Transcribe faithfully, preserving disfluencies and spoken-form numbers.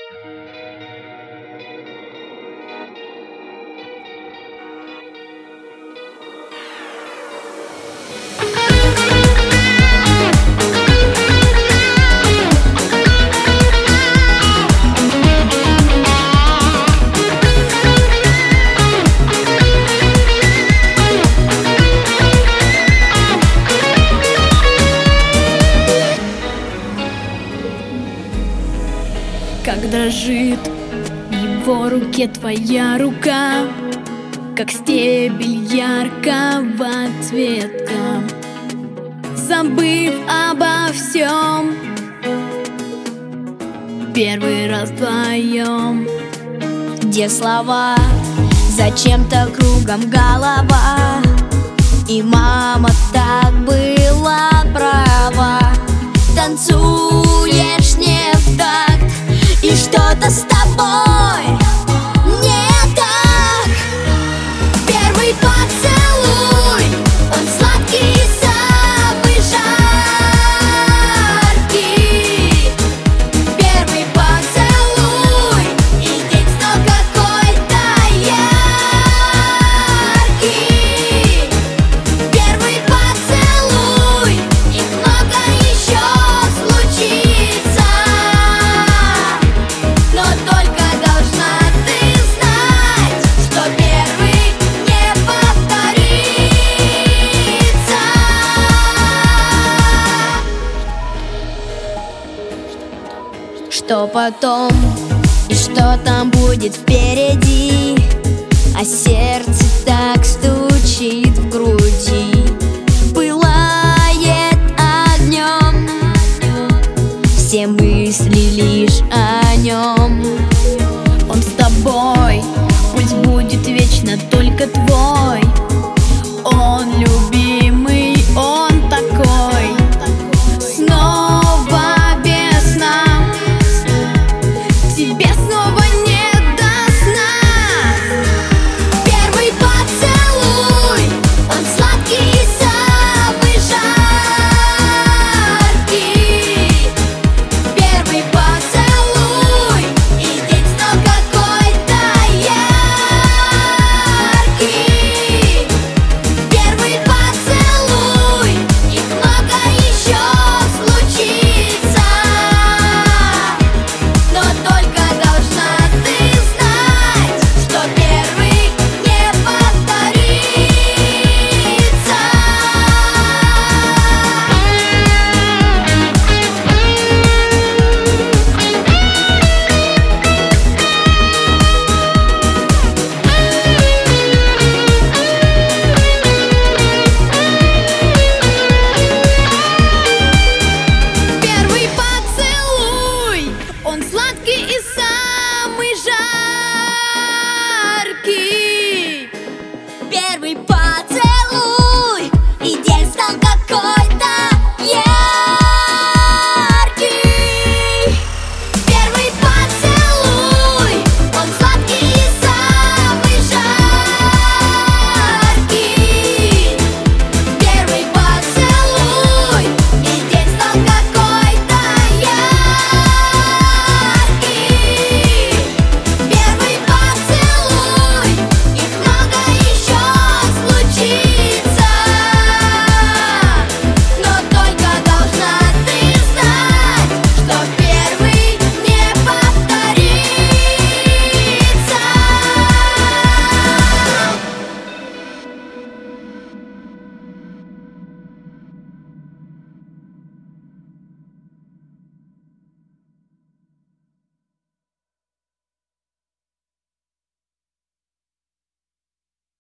Как дрожит в его руке твоя рука, как стебель яркого цвета. Забыв обо всем, первый раз вдвоем. Где слова, зачем-то кругом голова, и мама так была права. Танцуешь не в такт, и что-то с тобой не так. Первый поцелуй, он сладкий и самый жаркий. Первый поцелуй, и день снова какой-то яркий. Первый поцелуй, их много еще случится, но только должна ты знать, что первый не повторится. Что потом и что там будет впереди, а сердце так стучит в грудь.